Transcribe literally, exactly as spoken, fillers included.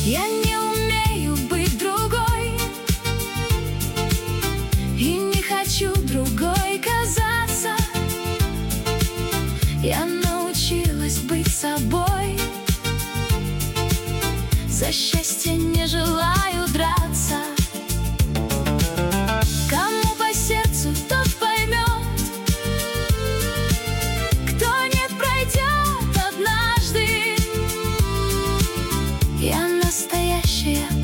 Я не умею быть другой и не хочу другой казаться. Я научилась быть собой, за счастье не желаю драться. Кому по сердцу, тот поймет, кто нет, пройдет однажды. Я настоящая